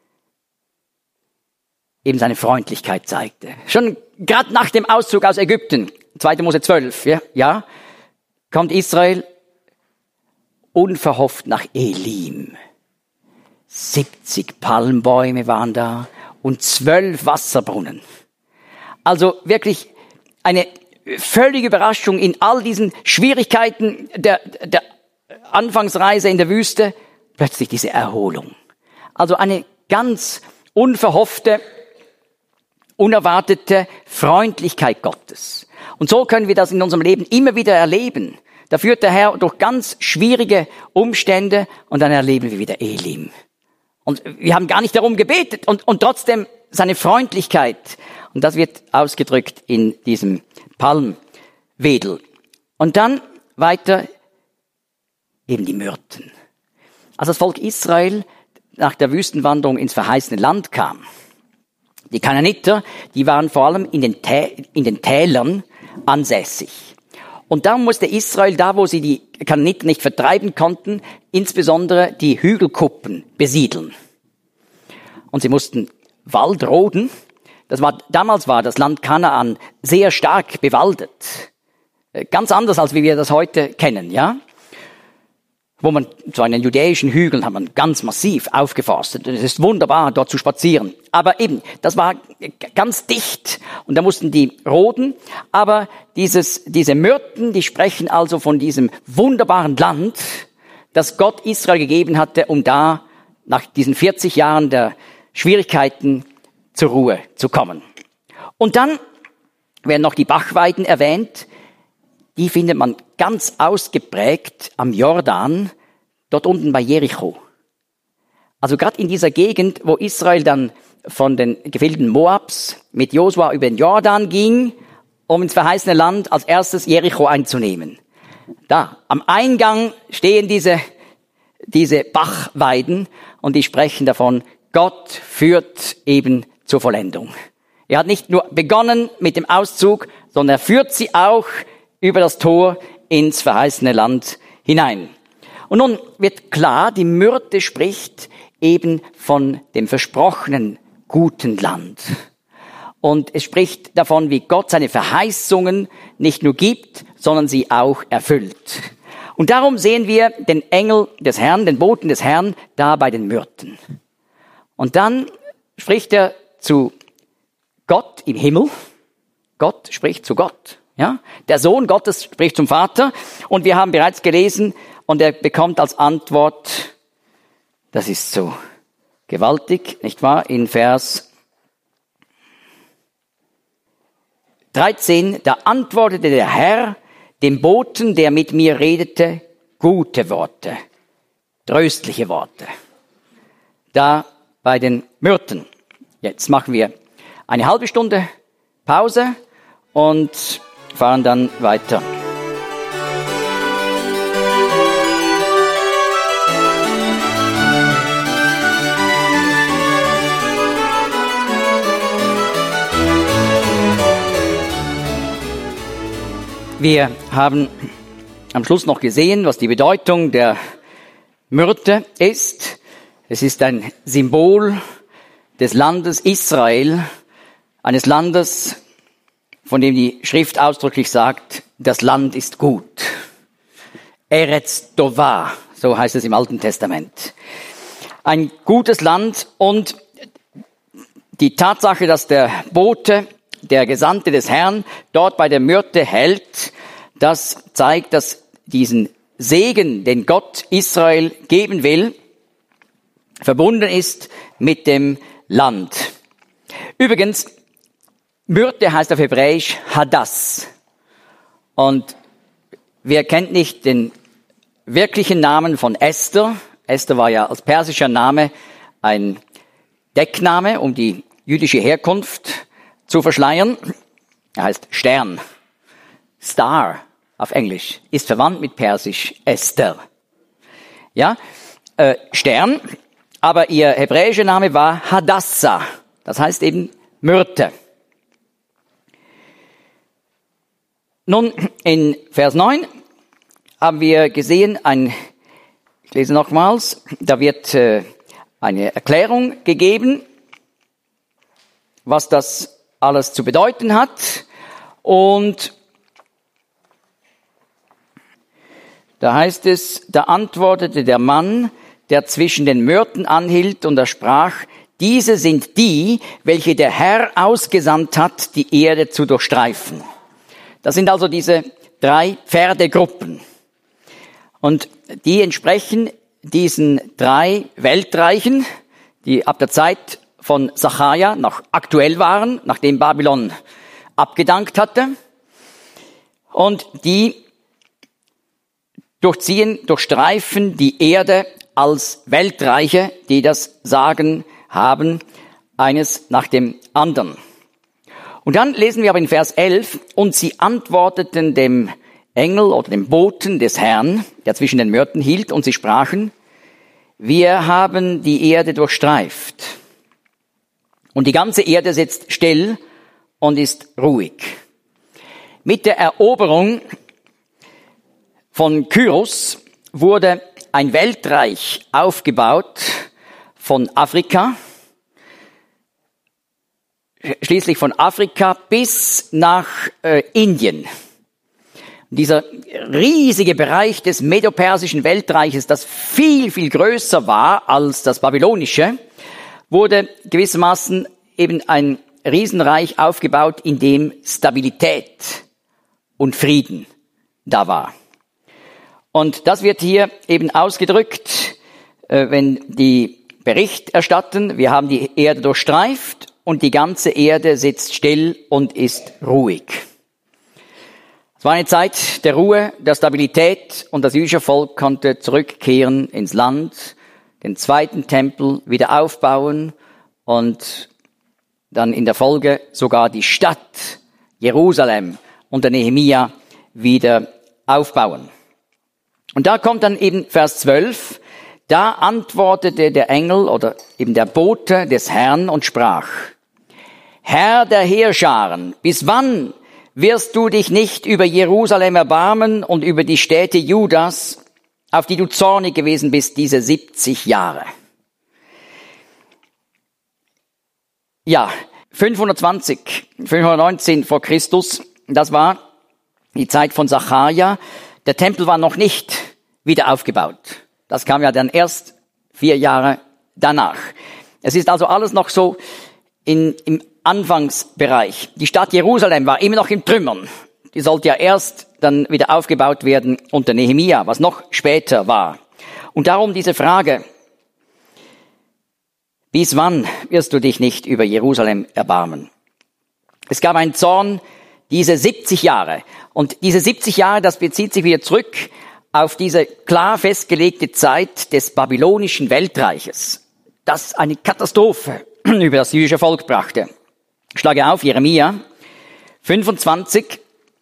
eben seine Freundlichkeit zeigte. Schon gerade nach dem Auszug aus Ägypten, 2. Mose 12, ja, kommt Israel unverhofft nach Elim. 70 Palmbäume waren da und 12 Wasserbrunnen. Also wirklich eine völlige Überraschung in all diesen Schwierigkeiten der Anfangsreise in der Wüste, plötzlich diese Erholung. Also eine ganz unverhoffte, unerwartete Freundlichkeit Gottes. Und so können wir das in unserem Leben immer wieder erleben. Da führt der Herr durch ganz schwierige Umstände und dann erleben wir wieder Elim. Und wir haben gar nicht darum gebetet und trotzdem seine Freundlichkeit. Und das wird ausgedrückt in diesem Palmwedel. Und dann weiter eben die Myrten. Als das Volk Israel nach der Wüstenwanderung ins verheißene Land kam, die Kanaaniter, die waren vor allem in den Tälern ansässig. Und darum musste Israel, da wo sie die Kanaaniter nicht vertreiben konnten, insbesondere die Hügelkuppen besiedeln. Und sie mussten Wald roden. Damals war das Land Kanaan sehr stark bewaldet. Ganz anders, als wie wir das heute kennen, ja. wo man zu einen judäischen Hügeln hat man ganz massiv aufgeforstet. Und es ist wunderbar, dort zu spazieren. Aber eben, das war ganz dicht und da mussten die roden. Aber diese Myrten, die sprechen also von diesem wunderbaren Land, das Gott Israel gegeben hatte, um da nach diesen 40 Jahren der Schwierigkeiten zur Ruhe zu kommen. Und dann werden noch die Bachweiden erwähnt. Die findet man ganz ausgeprägt am Jordan, dort unten bei Jericho. Also gerade in dieser Gegend, wo Israel dann von den Gefilden Moabs mit Josua über den Jordan ging, um ins verheißene Land als erstes Jericho einzunehmen. Da, am Eingang stehen diese Bachweiden und die sprechen davon, Gott führt eben zur Vollendung. Er hat nicht nur begonnen mit dem Auszug, sondern er führt sie auch über das Tor ins verheißene Land hinein. Und nun wird klar, die Myrte spricht eben von dem versprochenen guten Land. Und es spricht davon, wie Gott seine Verheißungen nicht nur gibt, sondern sie auch erfüllt. Und darum sehen wir den Engel des Herrn, den Boten des Herrn, da bei den Myrten. Und dann spricht er zu Gott im Himmel. Gott spricht zu Gott. Ja? Der Sohn Gottes spricht zum Vater. Und wir haben bereits gelesen, und er bekommt als Antwort, das ist so gewaltig, nicht wahr? In Vers 13, da antwortete der Herr dem Boten, der mit mir redete, gute Worte, tröstliche Worte. Da bei den Myrten. Jetzt machen wir eine halbe Stunde Pause und fahren dann weiter. Wir haben am Schluss noch gesehen, was die Bedeutung der Myrte ist. Es ist ein Symbol des Landes Israel, eines Landes, von dem die Schrift ausdrücklich sagt, das Land ist gut. Eretz Tovah, so heißt es im Alten Testament. Ein gutes Land und die Tatsache, dass der Bote, der Gesandte des Herrn, dort bei der Myrte hält, das zeigt, dass diesen Segen, den Gott Israel geben will, verbunden ist mit dem Land. Übrigens, Myrte heißt auf Hebräisch Hadass. Und wer kennt nicht den wirklichen Namen von Esther? Esther war ja als persischer Name ein Deckname, um die jüdische Herkunft zu verschleiern. Er heißt Stern. Star auf Englisch ist verwandt mit Persisch Esther. Ja, Stern. Aber ihr hebräischer Name war Hadassah. Das heißt eben Myrte. Nun, in Vers 9 haben wir gesehen, ich lese nochmals, da wird eine Erklärung gegeben, was das alles zu bedeuten hat. Und da heißt es, da antwortete der Mann, der zwischen den Myrten anhielt, und er sprach, diese sind die, welche der Herr ausgesandt hat, die Erde zu durchstreifen. Das sind also diese 3 Pferdegruppen. Und die entsprechen diesen 3 Weltreichen, die ab der Zeit von Sacharja noch aktuell waren, nachdem Babylon abgedankt hatte. Und die durchstreifen die Erde als Weltreiche, die das Sagen haben, eines nach dem anderen. Und dann lesen wir aber in Vers 11, und sie antworteten dem Engel oder dem Boten des Herrn, der zwischen den Myrten hielt, und sie sprachen, wir haben die Erde durchstreift. Und die ganze Erde sitzt still und ist ruhig. Mit der Eroberung von Kyros wurde ein Weltreich aufgebaut von Afrika, schließlich von Afrika bis nach Indien. Dieser riesige Bereich des medopersischen Weltreiches, das viel, viel größer war als das babylonische, wurde gewissermaßen eben ein Riesenreich aufgebaut, in dem Stabilität und Frieden da war. Und das wird hier eben ausgedrückt, wenn die Bericht erstatten, wir haben die Erde durchstreift und die ganze Erde sitzt still und ist ruhig. Es war eine Zeit der Ruhe, der Stabilität und das jüdische Volk konnte zurückkehren ins Land, den zweiten Tempel wieder aufbauen und dann in der Folge sogar die Stadt Jerusalem unter Nehemia wieder aufbauen. Und da kommt dann eben Vers 12, da antwortete der Engel oder eben der Bote des Herrn und sprach, Herr der Heerscharen, bis wann wirst du dich nicht über Jerusalem erbarmen und über die Städte Judas, auf die du zornig gewesen bist, diese 70 Jahre? Ja, 519 vor Christus, das war die Zeit von Sacharja. Der Tempel war noch nicht wieder aufgebaut. Das kam ja dann erst 4 Jahre danach. Es ist also alles noch so im Anfangsbereich. Die Stadt Jerusalem war immer noch in Trümmern. Die sollte ja erst dann wieder aufgebaut werden unter Nehemia, was noch später war. Und darum diese Frage, bis wann wirst du dich nicht über Jerusalem erbarmen? Es gab einen Zorn, diese 70 Jahre. Und diese 70 Jahre, das bezieht sich wieder zurück auf diese klar festgelegte Zeit des babylonischen Weltreiches, das eine Katastrophe über das jüdische Volk brachte. Ich schlage auf, Jeremia 25.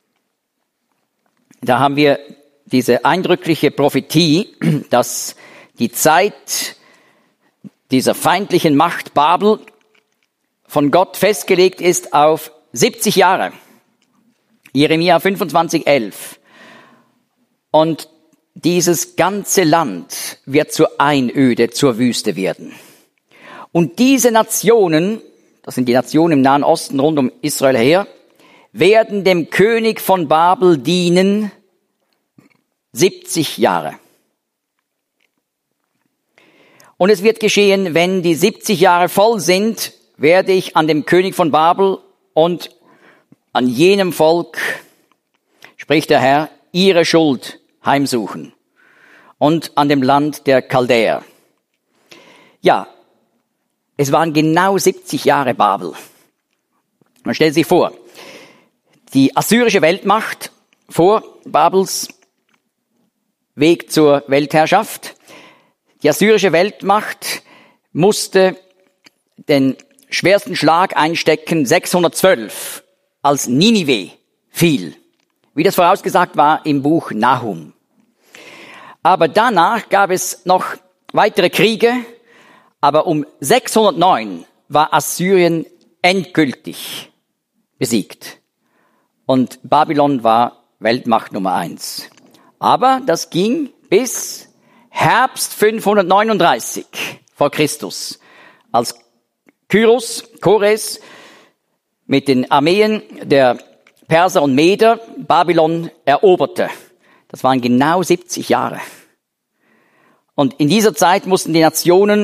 Da haben wir diese eindrückliche Prophetie, dass die Zeit dieser feindlichen Macht Babel von Gott festgelegt ist auf 70 Jahre. Jeremia 25, 11. Und dieses ganze Land wird zur Einöde, zur Wüste werden. Und diese Nationen, das sind die Nationen im Nahen Osten rund um Israel her, werden dem König von Babel dienen 70 Jahre. Und es wird geschehen, wenn die 70 Jahre voll sind, werde ich an dem König von Babel und an jenem Volk, spricht der Herr, ihre Schuld heimsuchen und an dem Land der Chaldäer. Ja, es waren genau 70 Jahre Babel. Man stellt sich vor, die assyrische Weltmacht vor Babels Weg zur Weltherrschaft. Die assyrische Weltmacht musste den schwersten Schlag einstecken, 612, als Ninive fiel, wie das vorausgesagt war im Buch Nahum. Aber danach gab es noch weitere Kriege, aber um 609 war Assyrien endgültig besiegt. Und Babylon war Weltmacht Nummer 1. Aber das ging bis Herbst 539 vor Christus, als Kores mit den Armeen der Perser und Meder Babylon eroberte. Das waren genau 70 Jahre. Und in dieser Zeit mussten die Nationen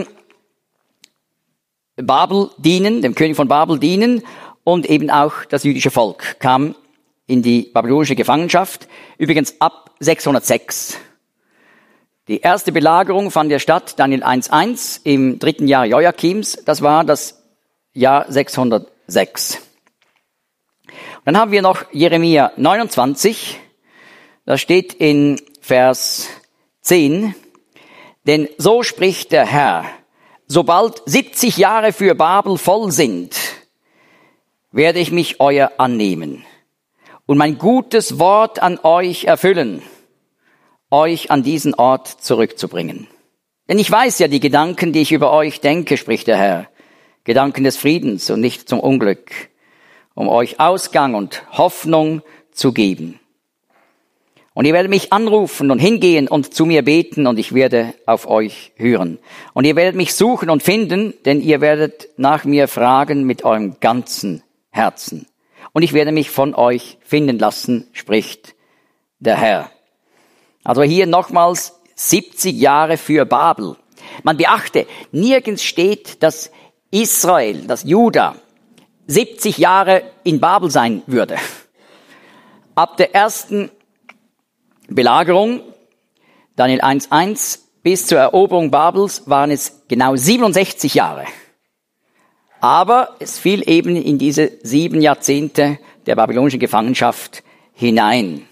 Babel dienen, dem König von Babel dienen, und eben auch das jüdische Volk kam in die babylonische Gefangenschaft, übrigens ab 606. Die erste Belagerung fand ja statt, Daniel 1,1, im 3. Jahr Joachims, das war das Jahr 606. Und dann haben wir noch Jeremia 29, da steht in Vers 10, denn so spricht der Herr, sobald 70 Jahre für Babel voll sind, werde ich mich euer annehmen und mein gutes Wort an euch erfüllen, euch an diesen Ort zurückzubringen. Denn ich weiß ja die Gedanken, die ich über euch denke, spricht der Herr, Gedanken des Friedens und nicht zum Unglück, um euch Ausgang und Hoffnung zu geben. Und ihr werdet mich anrufen und hingehen und zu mir beten und ich werde auf euch hören. Und ihr werdet mich suchen und finden, denn ihr werdet nach mir fragen mit eurem ganzen Herzen. Und ich werde mich von euch finden lassen, spricht der Herr. Also hier nochmals 70 Jahre für Babel. Man beachte, nirgends steht, dass Israel, dass Juda 70 Jahre in Babel sein würde. Ab der ersten Belagerung, Daniel 1,1, bis zur Eroberung Babels waren es genau 67 Jahre. Aber es fiel eben in diese 7 Jahrzehnte der babylonischen Gefangenschaft hinein.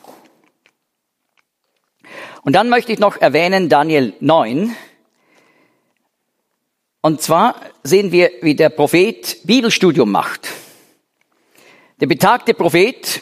Und dann möchte ich noch erwähnen Daniel 9. Und zwar sehen wir, wie der Prophet Bibelstudium macht. Der betagte Prophet,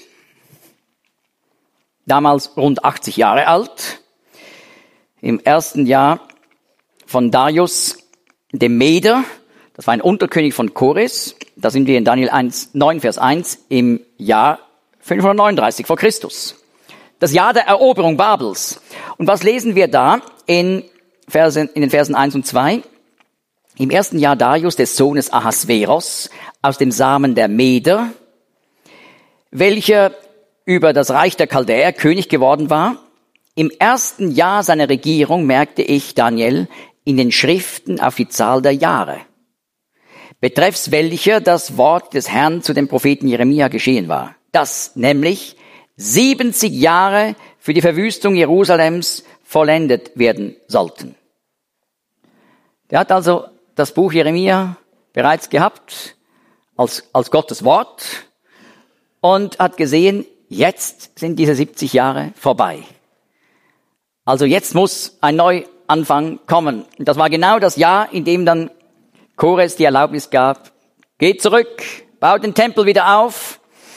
damals rund 80 Jahre alt, im ersten Jahr von Darius dem Meder, das war ein Unterkönig von Kores, da sind wir in Daniel 9, Vers 1, im Jahr 539 vor Christus. Das Jahr der Eroberung Babels. Und was lesen wir da in den Versen 1 und 2? Im ersten Jahr Darius des Sohnes Ahasveros aus dem Samen der Meder, welcher über das Reich der Chaldäer König geworden war. Im ersten Jahr seiner Regierung merkte ich, Daniel, in den Schriften auf die Zahl der Jahre, betreffs welcher das Wort des Herrn zu dem Propheten Jeremia geschehen war, dass nämlich 70 Jahre für die Verwüstung Jerusalems vollendet werden sollten. Der hat also das Buch Jeremia bereits gehabt als Gottes Wort und hat gesehen, jetzt sind diese 70 Jahre vorbei. Also jetzt muss ein Neuanfang kommen. Und das war genau das Jahr, in dem dann Kores die Erlaubnis gab, geht zurück, baut den Tempel wieder auf.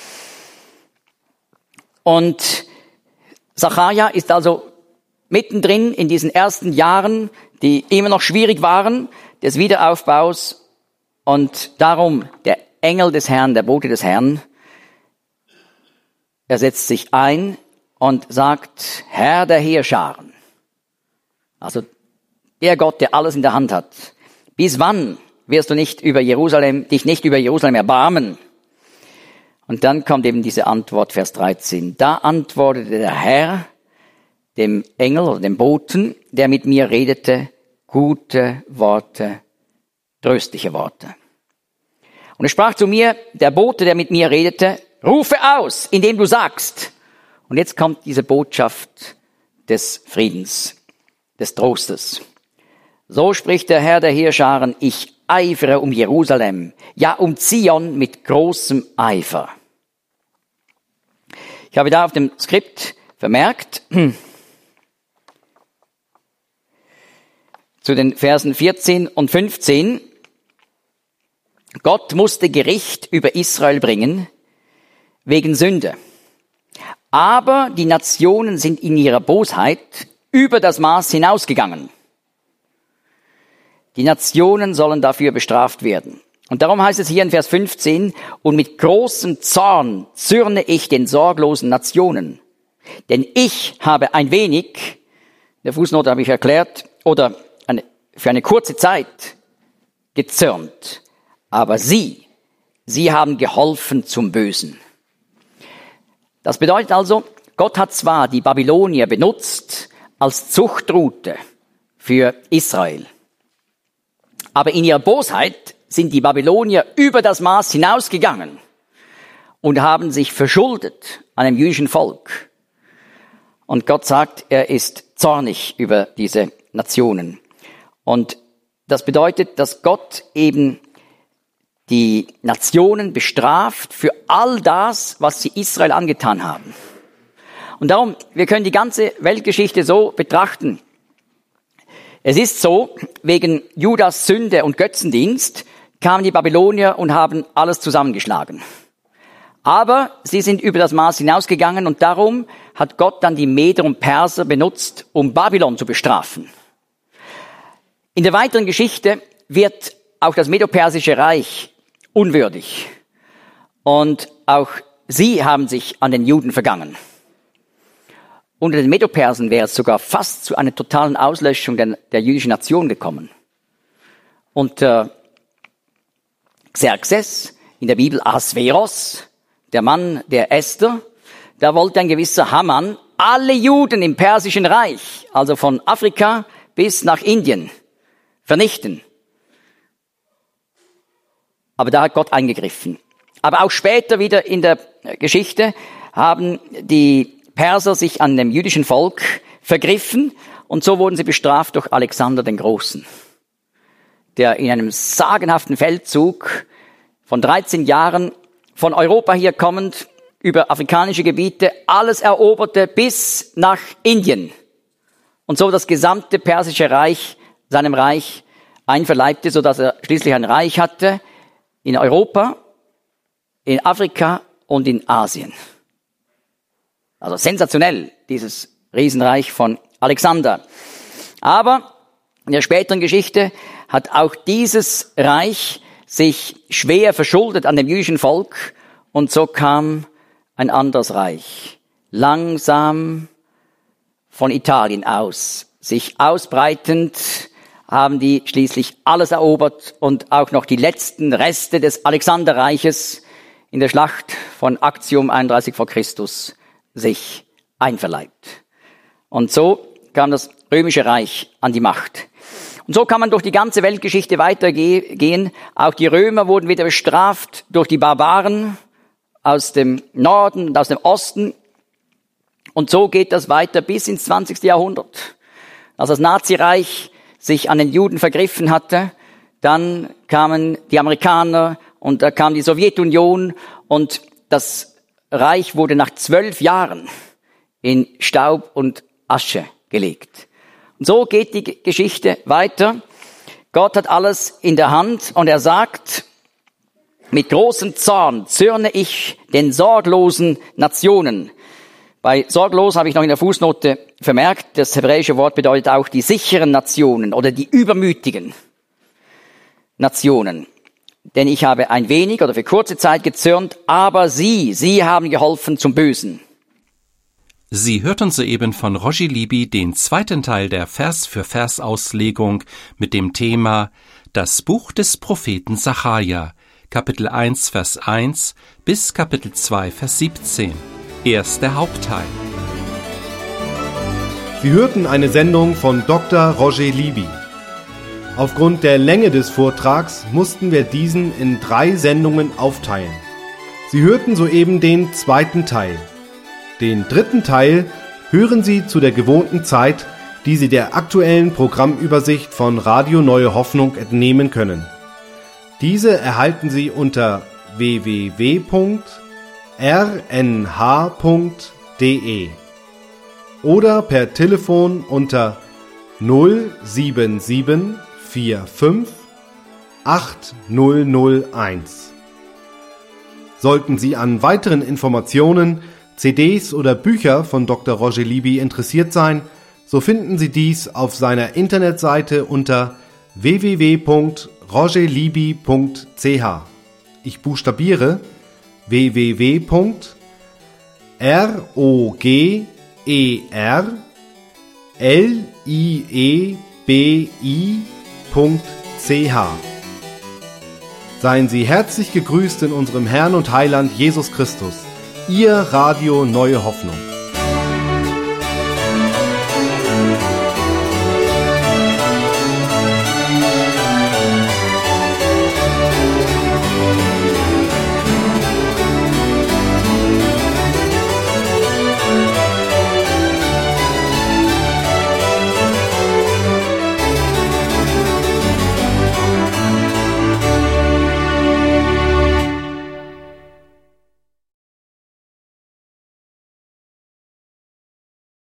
Und Sacharja ist also mittendrin in diesen ersten Jahren, die immer noch schwierig waren, des Wiederaufbaus. Und darum der Engel des Herrn, der Bote des Herrn, er setzt sich ein und sagt, Herr der Heerscharen, also der Gott, der alles in der Hand hat, bis wann wirst du dich nicht über Jerusalem erbarmen? Und dann kommt eben diese Antwort, Vers 13. Da antwortete der Herr dem Engel oder dem Boten, der mit mir redete, gute Worte, tröstliche Worte. Und er sprach zu mir, der Bote, der mit mir redete, rufe aus, indem du sagst. Und jetzt kommt diese Botschaft des Friedens, des Trostes. So spricht der Herr der Heerscharen, ich eifere um Jerusalem, ja um Zion mit großem Eifer. Ich habe da auf dem Skript vermerkt, zu den Versen 14 und 15, Gott musste Gericht über Israel bringen, wegen Sünde. Aber die Nationen sind in ihrer Bosheit über das Maß hinausgegangen. Die Nationen sollen dafür bestraft werden. Und darum heißt es hier in Vers 15, und mit großem Zorn zürne ich den sorglosen Nationen. Denn ich habe ein wenig, in der Fußnote habe ich erklärt, oder für eine kurze Zeit gezürnt. Aber sie haben geholfen zum Bösen. Das bedeutet also, Gott hat zwar die Babylonier benutzt als Zuchtroute für Israel, aber in ihrer Bosheit sind die Babylonier über das Maß hinausgegangen und haben sich verschuldet an dem jüdischen Volk. Und Gott sagt, er ist zornig über diese Nationen. Und das bedeutet, dass Gott eben die Nationen bestraft für all das, was sie Israel angetan haben. Und darum, wir können die ganze Weltgeschichte so betrachten. Es ist so, wegen Judas Sünde und Götzendienst kamen die Babylonier und haben alles zusammengeschlagen. Aber sie sind über das Maß hinausgegangen und darum hat Gott dann die Meder und Perser benutzt, um Babylon zu bestrafen. In der weiteren Geschichte wird auch das Medo-Persische Reich unwürdig. Und auch sie haben sich an den Juden vergangen. Unter den Medo-Persern wäre es sogar fast zu einer totalen Auslöschung der jüdischen Nation gekommen. Und Xerxes, in der Bibel Ahasveros, der Mann der Esther, da wollte ein gewisser Haman alle Juden im Persischen Reich, also von Afrika bis nach Indien, vernichten. Aber da hat Gott eingegriffen. Aber auch später wieder in der Geschichte haben die Perser sich an dem jüdischen Volk vergriffen und so wurden sie bestraft durch Alexander den Großen, der in einem sagenhaften Feldzug von 13 Jahren von Europa hier kommend über afrikanische Gebiete alles eroberte bis nach Indien und so das gesamte persische Reich seinem Reich einverleibte, sodass er schließlich ein Reich hatte in Europa, in Afrika und in Asien. Also sensationell, dieses Riesenreich von Alexander. Aber in der späteren Geschichte hat auch dieses Reich sich schwer verschuldet an dem jüdischen Volk und so kam ein anderes Reich, langsam von Italien aus, sich ausbreitend, haben die schließlich alles erobert und auch noch die letzten Reste des Alexanderreiches in der Schlacht von Actium 31 vor Christus sich einverleibt. Und so kam das Römische Reich an die Macht. Und so kann man durch die ganze Weltgeschichte weitergehen. Auch die Römer wurden wieder bestraft durch die Barbaren aus dem Norden und aus dem Osten. Und so geht das weiter bis ins 20. Jahrhundert. Als das Nazireich sich an den Juden vergriffen hatte, dann kamen die Amerikaner und da kam die Sowjetunion und das Reich wurde nach 12 Jahren in Staub und Asche gelegt. Und so geht die Geschichte weiter. Gott hat alles in der Hand und er sagt, mit großem Zorn zürne ich den sorglosen Nationen. Bei sorglos habe ich noch in der Fußnote vermerkt, das hebräische Wort bedeutet auch die sicheren Nationen oder die übermütigen Nationen. Denn ich habe ein wenig oder für kurze Zeit gezürnt, aber sie haben geholfen zum Bösen. Sie hörten soeben von Roger Libby den zweiten Teil der Vers-für-Vers-Auslegung mit dem Thema Das Buch des Propheten Sacharja, Kapitel 1, Vers 1 bis Kapitel 2, Vers 17. Erst der Hauptteil. Sie hörten eine Sendung von Dr. Roger Libby. Aufgrund der Länge des Vortrags mussten wir diesen in 3 Sendungen aufteilen. Sie hörten soeben den zweiten Teil. Den dritten Teil hören Sie zu der gewohnten Zeit, die Sie der aktuellen Programmübersicht von Radio Neue Hoffnung entnehmen können. Diese erhalten Sie unter www.rnh.de oder per Telefon unter 07745 8001. Sollten Sie an weiteren Informationen, CDs oder Bücher von Dr. Roger Libby interessiert sein, so finden Sie dies auf seiner Internetseite unter www.rogerlibby.ch. Ich buchstabiere www.rogerlibby.ch. Seien Sie herzlich gegrüßt in unserem Herrn und Heiland Jesus Christus. Ihr Radio Neue Hoffnung.